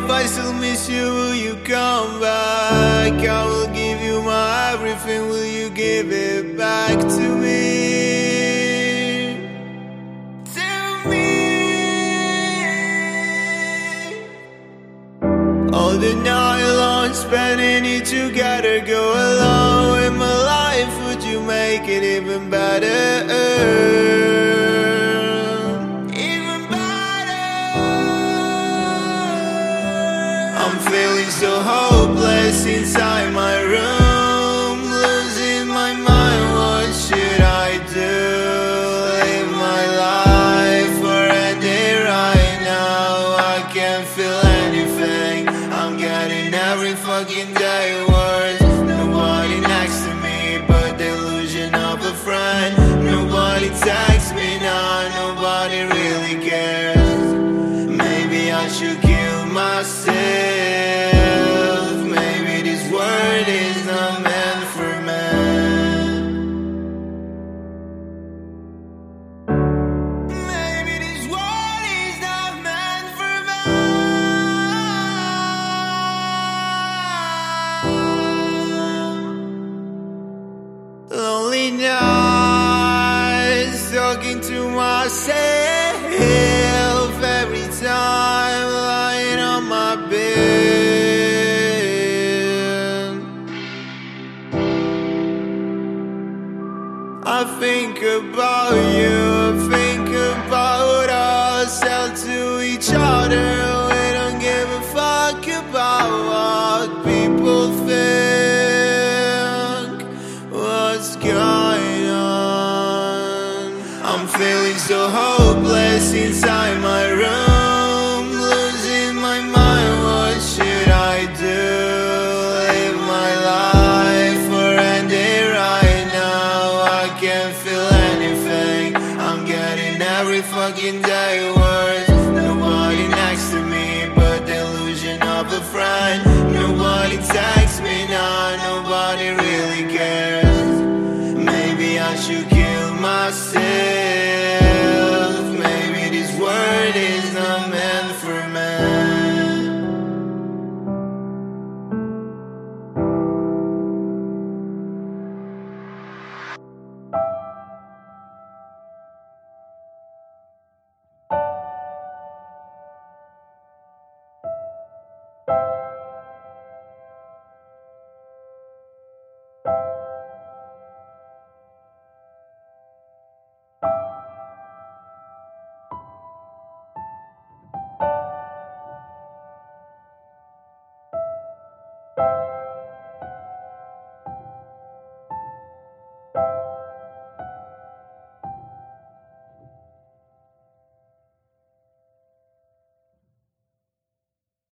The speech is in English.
if I still miss you, will you come back? I will give you my everything, will you give it back to me? To me. All the night long, spending it together, go along with my life, would you make it even better? I'm feeling so hopeless inside my room, losing my mind, what should I do? Live my life or end it right now? I can't feel anything, I'm getting every fucking day worse. Nobody next to me but the illusion of a friend. Nobody texts me now, nobody really cares. Maybe I should kill myself. Maybe this world is not meant for me. Maybe this world is not meant for me. Lonely nights, talking to myself every time lying on my bed. I think about you, I think about us, held to each other. We don't give a fuck about what people think. What's going on? I'm feeling so hopeless inside my room, losing my mind, what should I do? Live my life or end it right now? I can't feel anything, I'm getting every fucking day worse.